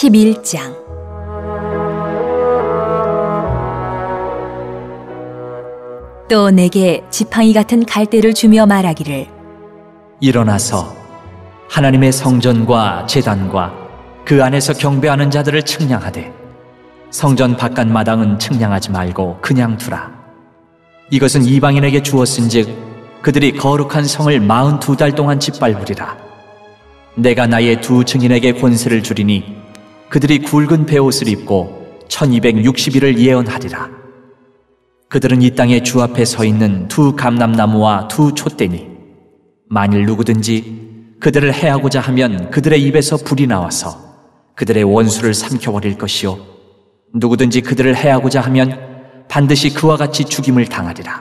11장. 또 내게 지팡이 같은 갈대를 주며 말하기를, 일어나서 하나님의 성전과 제단과 그 안에서 경배하는 자들을 측량하되 성전 바깥 마당은 측량하지 말고 그냥 두라. 이것은 이방인에게 주었은즉 그들이 거룩한 성을 42달 동안 짓밟으리라. 내가 나의 두 증인에게 권세를 주리니 그들이 굵은 베옷을 입고 1260일을 예언하리라. 그들은 이 땅에 주 앞에 서 있는 두 감람나무와 두 촛대니 만일 누구든지 그들을 해하고자 하면 그들의 입에서 불이 나와서 그들의 원수를 삼켜버릴 것이요 누구든지 그들을 해하고자 하면 반드시 그와 같이 죽임을 당하리라.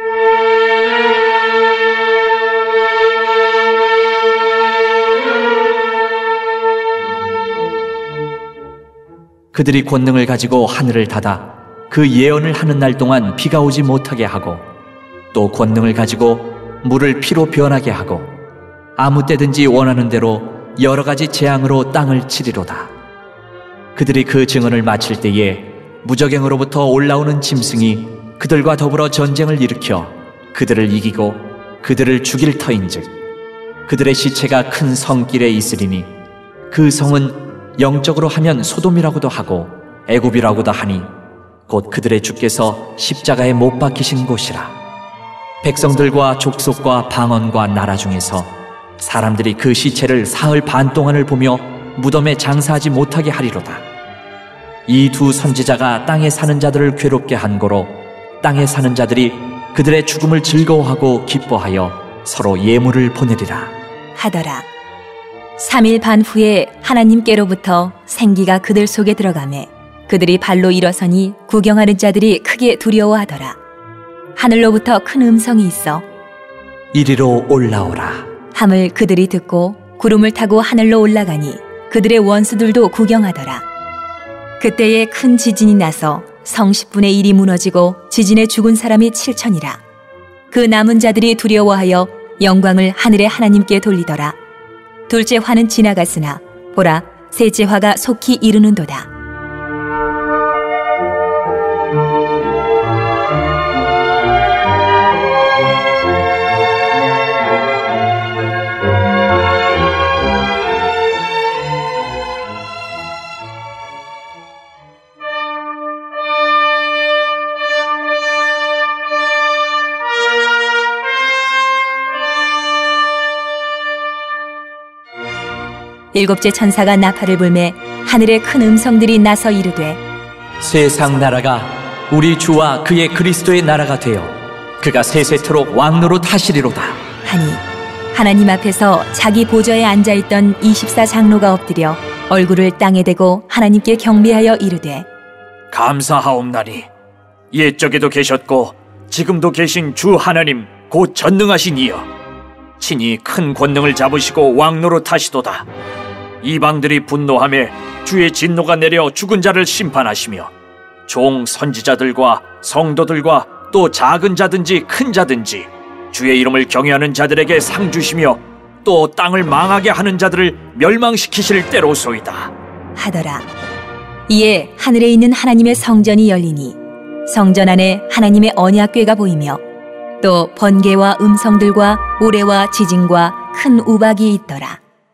그들이 권능을 가지고 하늘을 닫아 그 예언을 하는 날 동안 비가 오지 못하게 하고 또 권능을 가지고 물을 피로 변하게 하고 아무 때든지 원하는 대로 여러 가지 재앙으로 땅을 치리로다. 그들이 그 증언을 마칠 때에 무저갱으로부터 올라오는 짐승이 그들과 더불어 전쟁을 일으켜 그들을 이기고 그들을 죽일 터인즉 그들의 시체가 큰 성길에 있으리니 그 성은 영적으로 하면 소돔이라고도 하고 애굽이라고도 하니 곧 그들의 주께서 십자가에 못 박히신 곳이라. 백성들과 족속과 방언과 나라 중에서 사람들이 그 시체를 사흘 반 동안을 보며 무덤에 장사하지 못하게 하리로다. 이 두 선지자가 땅에 사는 자들을 괴롭게 한 고로 땅에 사는 자들이 그들의 죽음을 즐거워하고 기뻐하여 서로 예물을 보내리라 하더라. 3일 반 후에 하나님께로부터 생기가 그들 속에 들어가매 그들이 발로 일어서니 구경하는 자들이 크게 두려워하더라. 하늘로부터 큰 음성이 있어 이리로 올라오라 함을 그들이 듣고 구름을 타고 하늘로 올라가니 그들의 원수들도 구경하더라. 그때에 큰 지진이 나서 성 10분의 1이 무너지고 지진에 죽은 사람이 7천이라. 그 남은 자들이 두려워하여 영광을 하늘의 하나님께 돌리더라. 둘째 화는 지나갔으나 보라, 셋째 화가 속히 이르는도다. 일곱째 천사가 나팔을 불매 하늘에 큰 음성들이 나서 이르되, 세상 나라가 우리 주와 그의 그리스도의 나라가 되어 그가 세세토록 왕노릇 하시리로다 하니 하나님 앞에서 자기 보좌에 앉아있던 24장로가 엎드려 얼굴을 땅에 대고 하나님께 경배하여 이르되, 감사하옵나니 옛적에도 계셨고 지금도 계신 주 하나님 곧 전능하신 이여, 친히 큰 권능을 잡으시고 왕노릇 하시도다. 이방들이 분노하며 주의 진노가 내려 죽은 자를 심판하시며 종 선지자들과 성도들과 또 작은 자든지 큰 자든지 주의 이름을 경외하는 자들에게 상 주시며 또 땅을 망하게 하는 자들을 멸망시키실 때로소이다 하더라. 이에 하늘에 있는 하나님의 성전이 열리니 성전 안에 하나님의 언약궤가 보이며 또 번개와 음성들과 우레와 지진과 큰 우박이 있더라.